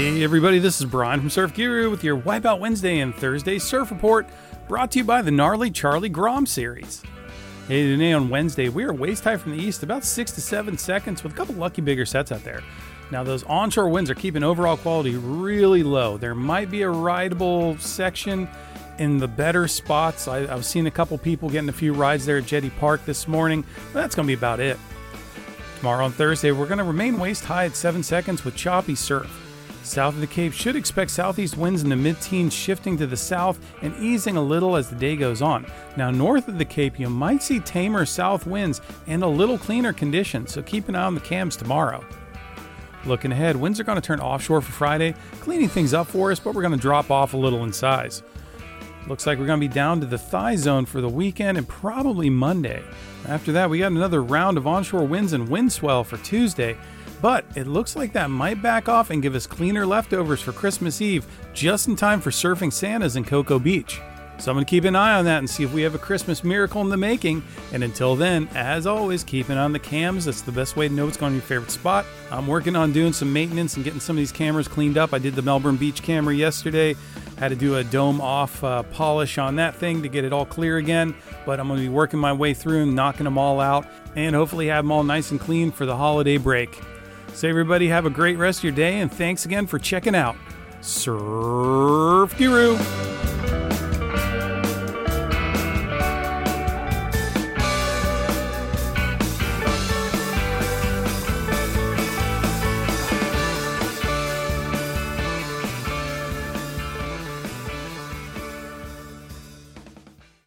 Hey everybody, this is Brian from Surf Guru with your Wipeout Wednesday and Thursday Surf Report, brought to you by the Gnarly Charlie Grom series. Hey, today on Wednesday, we are waist high from the east, about 6 to 7 seconds with a couple lucky bigger sets out there. Now those onshore winds are keeping overall quality really low. There might be a rideable section in the better spots. I've seen a couple people getting a few rides there at Jetty Park this morning, but that's going to be about it. Tomorrow on Thursday, we're going to remain waist high at 7 seconds with choppy surf. South of the Cape should expect southeast winds in the mid-teens, shifting to the south and easing a little as the day goes on. Now north of the Cape, you might see tamer south winds and a little cleaner conditions, so keep an eye on the cams tomorrow. Looking ahead, winds are going to turn offshore for Friday, cleaning things up for us, but we're going to drop off a little in size. Looks like we're going to be down to the thigh zone for the weekend and probably Monday. After that, we got another round of onshore winds and wind swell for Tuesday, but it looks like that might back off and give us cleaner leftovers for Christmas Eve, just in time for surfing Santas in Cocoa Beach. So I'm going to keep an eye on that and see if we have a Christmas miracle in the making. And until then, as always, keep an eye on the cams. That's the best way to know what's going to your favorite spot. I'm working on doing some maintenance and getting some of these cameras cleaned up. I did the Melbourne Beach camera yesterday. Had to do a dome off polish on that thing to get it all clear again. But I'm going to be working my way through and knocking them all out and hopefully have them all nice and clean for the holiday break. So everybody have a great rest of your day, and thanks again for checking out Surf Guru.